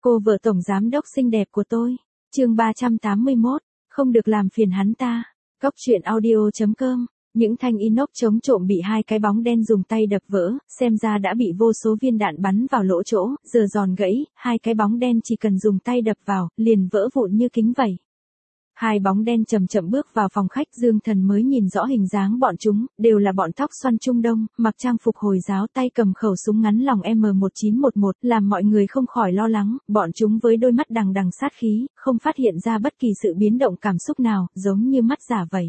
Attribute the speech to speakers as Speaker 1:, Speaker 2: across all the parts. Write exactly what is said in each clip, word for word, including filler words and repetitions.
Speaker 1: Cô vợ tổng giám đốc xinh đẹp của tôi. Chương ba trăm tám mươi mốt, không được làm phiền hắn ta. Cóc truyện audio chấm com. Những thanh inox chống trộm bị hai cái bóng đen dùng tay đập vỡ, xem ra đã bị vô số viên đạn bắn vào lỗ chỗ, giờ giòn gãy, hai cái bóng đen chỉ cần dùng tay đập vào, liền vỡ vụn như kính vẩy. Hai bóng đen chậm chậm bước vào phòng khách, Dương Thần mới nhìn rõ hình dáng bọn chúng, đều là bọn tóc xoăn Trung Đông, mặc trang phục Hồi giáo, tay cầm khẩu súng ngắn lòng M một chín một một, làm mọi người không khỏi lo lắng, bọn chúng với đôi mắt đằng đằng sát khí, không phát hiện ra bất kỳ sự biến động cảm xúc nào, giống như mắt giả vậy.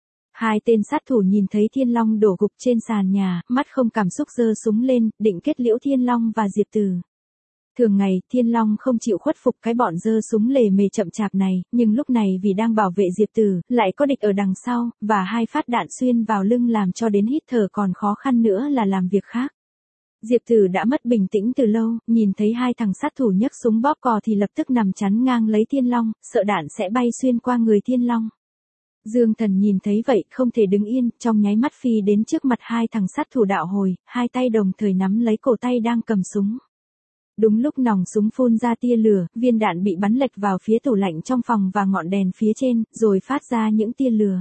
Speaker 1: Hai tên sát thủ nhìn thấy Thiên Long đổ gục trên sàn nhà, mắt không cảm xúc giơ súng lên, định kết liễu Thiên Long và Diệp Từ. Thường ngày, Thiên Long không chịu khuất phục cái bọn giơ súng lề mề chậm chạp này, nhưng lúc này vì đang bảo vệ Diệp Từ, lại có địch ở đằng sau, và hai phát đạn xuyên vào lưng làm cho đến hít thở còn khó khăn nữa là làm việc khác. Diệp Từ đã mất bình tĩnh từ lâu, nhìn thấy hai thằng sát thủ nhấc súng bóp cò thì lập tức nằm chắn ngang lấy Thiên Long, sợ đạn sẽ bay xuyên qua người Thiên Long. Dương Thần nhìn thấy vậy, không thể đứng yên, trong nháy mắt phi đến trước mặt hai thằng sát thủ đạo hồi, hai tay đồng thời nắm lấy cổ tay đang cầm súng. Đúng lúc nòng súng phun ra tia lửa, viên đạn bị bắn lệch vào phía tủ lạnh trong phòng và ngọn đèn phía trên, rồi phát ra những tia lửa.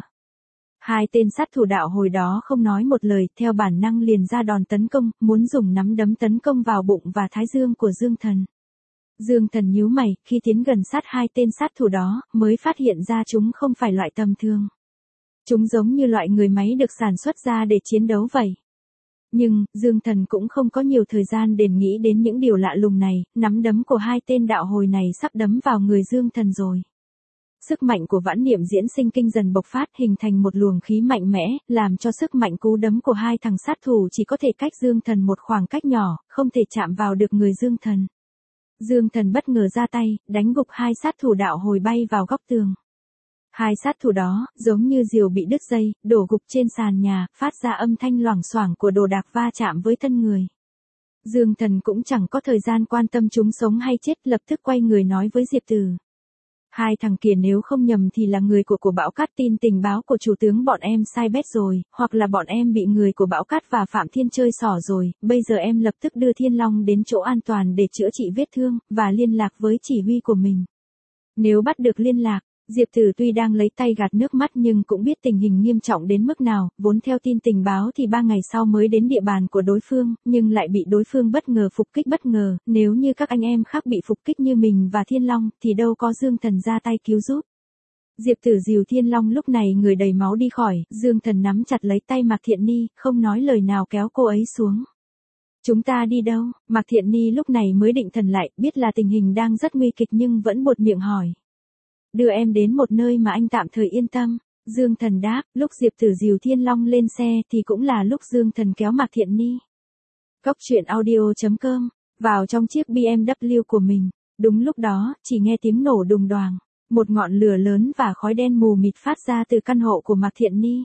Speaker 1: Hai tên sát thủ đạo hồi đó không nói một lời, theo bản năng liền ra đòn tấn công, muốn dùng nắm đấm tấn công vào bụng và thái dương của Dương Thần. Dương Thần nhíu mày, khi tiến gần sát hai tên sát thủ đó, mới phát hiện ra chúng không phải loại tầm thường. Chúng giống như loại người máy được sản xuất ra để chiến đấu vậy. Nhưng, Dương Thần cũng không có nhiều thời gian để nghĩ đến những điều lạ lùng này, nắm đấm của hai tên đạo hồi này sắp đấm vào người Dương Thần rồi. Sức mạnh của vãn niệm diễn sinh kinh dần bộc phát hình thành một luồng khí mạnh mẽ, làm cho sức mạnh cú đấm của hai thằng sát thủ chỉ có thể cách Dương Thần một khoảng cách nhỏ, không thể chạm vào được người Dương Thần. Dương Thần bất ngờ ra tay, đánh gục hai sát thủ đạo hồi bay vào góc tường. Hai sát thủ đó, giống như diều bị đứt dây, đổ gục trên sàn nhà, phát ra âm thanh loảng xoảng của đồ đạc va chạm với thân người. Dương Thần cũng chẳng có thời gian quan tâm chúng sống hay chết, lập tức quay người nói với Diệp Từ. Hai thằng kia nếu không nhầm thì là người của của Bão Cát, tin tình báo của chủ tướng bọn em sai bét rồi, hoặc là bọn em bị người của Bão Cát và Phạm Thiên chơi xỏ rồi, bây giờ em lập tức đưa Thiên Long đến chỗ an toàn để chữa trị vết thương, và liên lạc với chỉ huy của mình. Nếu bắt được liên lạc, Diệp Tử tuy đang lấy tay gạt nước mắt nhưng cũng biết tình hình nghiêm trọng đến mức nào, vốn theo tin tình báo thì ba ngày sau mới đến địa bàn của đối phương, nhưng lại bị đối phương bất ngờ phục kích bất ngờ, nếu như các anh em khác bị phục kích như mình và Thiên Long, thì đâu có Dương Thần ra tay cứu giúp. Diệp Tử dìu Thiên Long lúc này người đầy máu đi khỏi, Dương Thần nắm chặt lấy tay Mạc Thiện Ni, không nói lời nào kéo cô ấy xuống. Chúng ta đi đâu? Mạc Thiện Ni lúc này mới định thần lại, biết là tình hình đang rất nguy kịch nhưng vẫn buột miệng hỏi. Đưa em đến một nơi mà anh tạm thời yên tâm. Dương Thần đáp, lúc Diệp Tử dìu Thiên Long lên xe thì cũng là lúc Dương Thần kéo Mạc Thiện Ni. Cóc truyện audio chấm com, vào trong chiếc B M W của mình. Đúng lúc đó, chỉ nghe tiếng nổ đùng đoàng. Một ngọn lửa lớn và khói đen mù mịt phát ra từ căn hộ của Mạc Thiện Ni.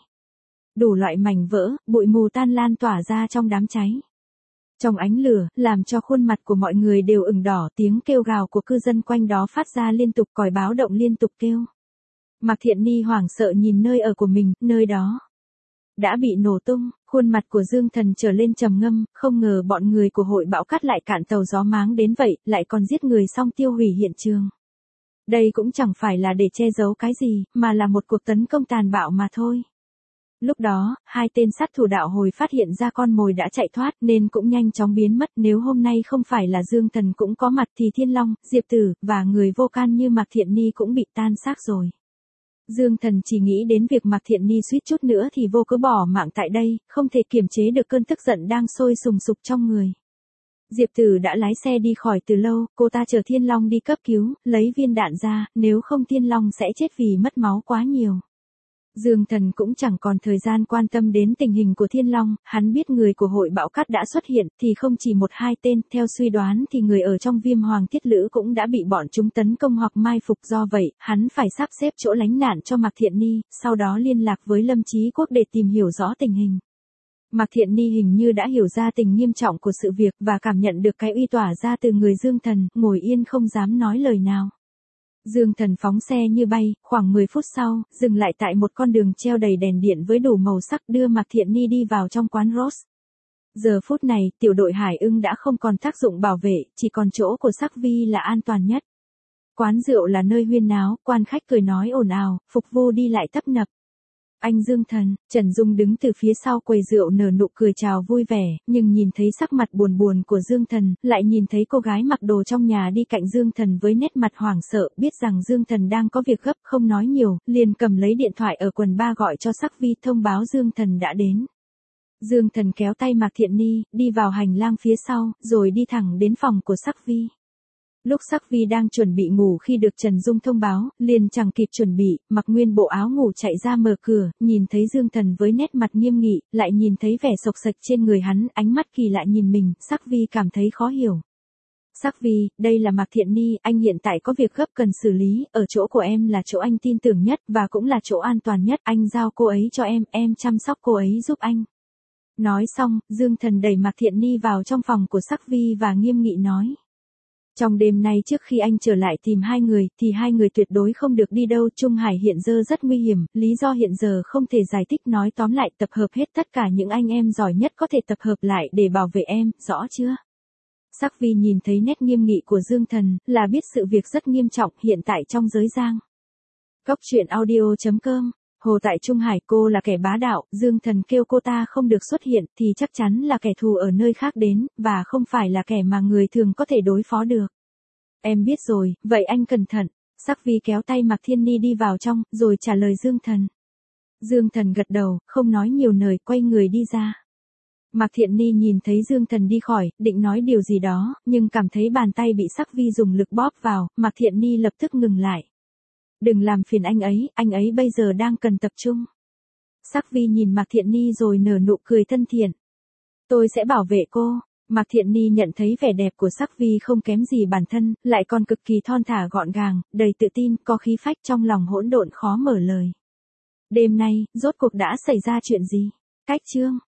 Speaker 1: Đủ loại mảnh vỡ, bụi mù tan lan tỏa ra trong đám cháy. Trong ánh lửa, làm cho khuôn mặt của mọi người đều ửng đỏ, tiếng kêu gào của cư dân quanh đó phát ra liên tục, còi báo động liên tục kêu. Mạc Thiện Ni hoảng sợ nhìn nơi ở của mình, nơi đó đã bị nổ tung, khuôn mặt của Dương Thần trở lên trầm ngâm, không ngờ bọn người của hội Bão Cát lại cạn tàu gió máng đến vậy, lại còn giết người xong tiêu hủy hiện trường. Đây cũng chẳng phải là để che giấu cái gì, mà là một cuộc tấn công tàn bạo mà thôi. Lúc đó, hai tên sát thủ đạo hồi phát hiện ra con mồi đã chạy thoát nên cũng nhanh chóng biến mất. Nếu hôm nay không phải là Dương Thần cũng có mặt thì Thiên Long, Diệp Tử, và người vô can như Mạc Thiện Ni cũng bị tan xác rồi. Dương Thần chỉ nghĩ đến việc Mạc Thiện Ni suýt chút nữa thì vô cớ bỏ mạng tại đây, không thể kiềm chế được cơn tức giận đang sôi sùng sục trong người. Diệp Tử đã lái xe đi khỏi từ lâu, cô ta chờ Thiên Long đi cấp cứu, lấy viên đạn ra, nếu không Thiên Long sẽ chết vì mất máu quá nhiều. Dương Thần cũng chẳng còn thời gian quan tâm đến tình hình của Thiên Long, hắn biết người của hội Bão Cát đã xuất hiện, thì không chỉ một hai tên, theo suy đoán thì người ở trong Viêm Hoàng Thiết Lữ cũng đã bị bọn chúng tấn công hoặc mai phục, do vậy, hắn phải sắp xếp chỗ lánh nạn cho Mạc Thiện Ni, sau đó liên lạc với Lâm Chí Quốc để tìm hiểu rõ tình hình. Mạc Thiện Ni hình như đã hiểu ra tình nghiêm trọng của sự việc và cảm nhận được cái uy tỏa ra từ người Dương Thần, ngồi yên không dám nói lời nào. Dương Thần phóng xe như bay, khoảng mười phút sau, dừng lại tại một con đường treo đầy đèn điện với đủ màu sắc đưa Mạc Thiện Ni đi vào trong quán Rose. Giờ phút này, tiểu đội Hải Ưng đã không còn tác dụng bảo vệ, chỉ còn chỗ của Sắc Vi là an toàn nhất. Quán rượu là nơi huyên náo, quan khách cười nói ồn ào, phục vụ đi lại tấp nập. Anh Dương Thần, Trần Dung đứng từ phía sau quầy rượu nở nụ cười chào vui vẻ, nhưng nhìn thấy sắc mặt buồn buồn của Dương Thần, lại nhìn thấy cô gái mặc đồ trong nhà đi cạnh Dương Thần với nét mặt hoảng sợ, biết rằng Dương Thần đang có việc gấp không nói nhiều, liền cầm lấy điện thoại ở quần ba gọi cho Sắc Vi thông báo Dương Thần đã đến. Dương Thần kéo tay Mạc Thiện Ni, đi vào hành lang phía sau, rồi đi thẳng đến phòng của Sắc Vi. Lúc Sắc Vi đang chuẩn bị ngủ khi được Trần Dung thông báo, liền chẳng kịp chuẩn bị, mặc nguyên bộ áo ngủ chạy ra mở cửa, nhìn thấy Dương Thần với nét mặt nghiêm nghị, lại nhìn thấy vẻ sộc sạch trên người hắn, ánh mắt kỳ lạ nhìn mình, Sắc Vi cảm thấy khó hiểu. Sắc Vi, đây là Mạc Thiện Ni, anh hiện tại có việc gấp cần xử lý, ở chỗ của em là chỗ anh tin tưởng nhất, và cũng là chỗ an toàn nhất, anh giao cô ấy cho em, em chăm sóc cô ấy giúp anh. Nói xong, Dương Thần đẩy Mạc Thiện Ni vào trong phòng của Sắc Vi và nghiêm nghị nói. Trong đêm nay trước khi anh trở lại tìm hai người, thì hai người tuyệt đối không được đi đâu, Trung Hải hiện giờ rất nguy hiểm, lý do hiện giờ không thể giải thích, nói tóm lại tập hợp hết tất cả những anh em giỏi nhất có thể tập hợp lại để bảo vệ em, rõ chưa? Sắc Vi nhìn thấy nét nghiêm nghị của Dương Thần, là biết sự việc rất nghiêm trọng hiện tại trong giới giang. Cốc truyện audio chấm com. Hồ tại Trung Hải, cô là kẻ bá đạo, Dương Thần kêu cô ta không được xuất hiện thì chắc chắn là kẻ thù ở nơi khác đến, và không phải là kẻ mà người thường có thể đối phó được. Em biết rồi, vậy anh cẩn thận. Sắc Vi kéo tay Mạc Thiên Ni đi vào trong, rồi trả lời Dương Thần. Dương Thần gật đầu, không nói nhiều lời, quay người đi ra. Mạc Thiện Ni nhìn thấy Dương Thần đi khỏi, định nói điều gì đó, nhưng cảm thấy bàn tay bị Sắc Vi dùng lực bóp vào, Mạc Thiện Ni lập tức ngừng lại. Đừng làm phiền anh ấy, anh ấy bây giờ đang cần tập trung. Sắc Vi nhìn Mạc Thiện Ni rồi nở nụ cười thân thiện. Tôi sẽ bảo vệ cô. Mạc Thiện Ni nhận thấy vẻ đẹp của Sắc Vi không kém gì bản thân, lại còn cực kỳ thon thả gọn gàng, đầy tự tin, có khí phách, trong lòng hỗn độn khó mở lời. Đêm nay, rốt cuộc đã xảy ra chuyện gì? Cách chương